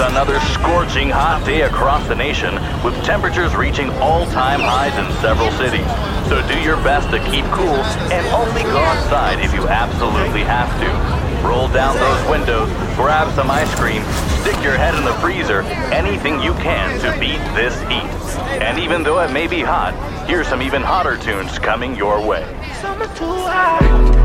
another scorching hot day across the nation, with temperatures reaching all-time highs in several cities. So do your best to keep cool and only go outside if you absolutely have to. Roll down those windows, grab some ice cream, stick your head in the freezer, anything you can to beat this heat. And even though it may be hot, here's some even hotter tunes coming your way. Summer too hot.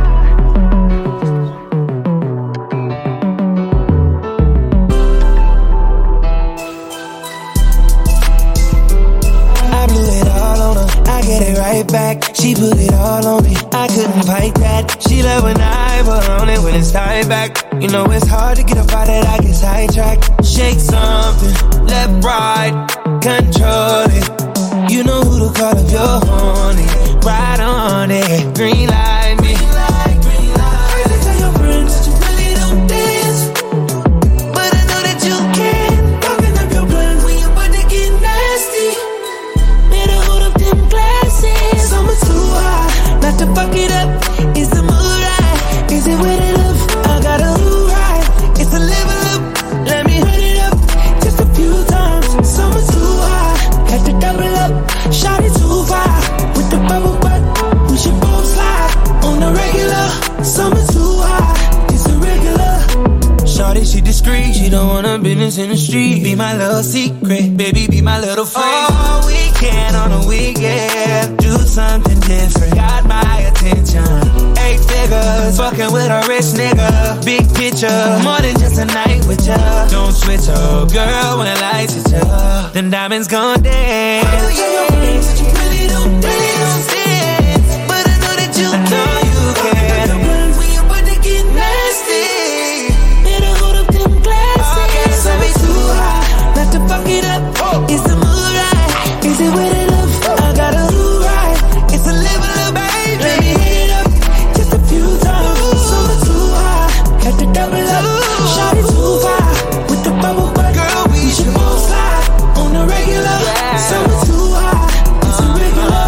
Get it right back, she put it all on me. I couldn't fight that. She love when I put on it when it's tied back. You know it's hard to get up out that I get sidetracked. Shake something, left, right, control it. You know who to call if you're horny. Ride on it, green light me. Green light. Tell your friends that you really don't dance, but I know that you can. Fucking up your plans when you're about to get nasty. Better hold up them glasses. Summer too hot, not to fuck it up. Is the mood right? Is it with it up? I got a mood right. It's a level up. Let me hit it up just a few times. Summer too hot, had to double up. Shot it too far with the bubble butt. We should both slide on the regular. Summer too hot, it's a regular. Shorty, she discreet, she don't want her business in the street. Be my little secret, baby, be my little friend. Oh, weekend on a weekend, do something different. Got my attention. 8 figures, fucking with a rich nigga. Big picture, more than just a night with ya. Don't switch up, girl, when the lights hit ya. Them diamonds gon' dance. Oh, yeah, you really don't dance. But I know that you can. I know you can. When you're about to get nasty, better hold up them glasses. Summer too hot, not to fuck it up. Is the mood right? Is it with it up? I got a mood right. It's a level up, baby. Let me hit it up just a few times. Summer too hot, had to double up. Shot it too far with the bubble butt. Girl, we should both slide on the regular. Summer too hot, it's a regular.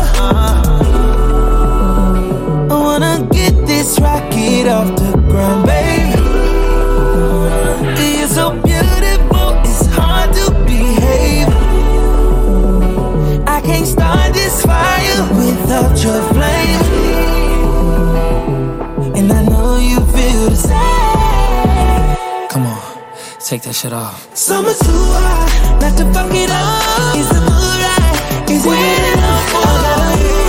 I wanna get this rocket off the ground, baby. You're so beautiful, it's hard to behave. I can't start this fire without your flame. And I know you feel the same. Come on, take that shit off. Summer too hot, not to fuck it up. Is the mood right? Is it enough? I gotta